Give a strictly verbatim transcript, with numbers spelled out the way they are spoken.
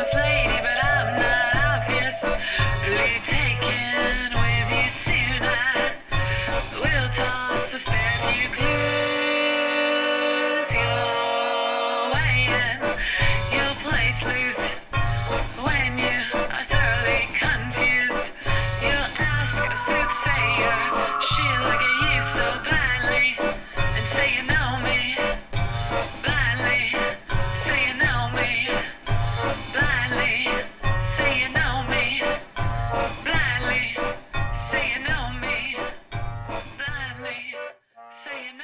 famous lady, but I'm not obviously taken with you soon. I will toss a spare few clues your way, and you'll play sleuth when you are thoroughly confused. You'll ask a soothsayer, she'll look at you so blindly and say you know me. Blindly say you know me. Blindly say you know me. Blindly say you know me. Blindly say you know me.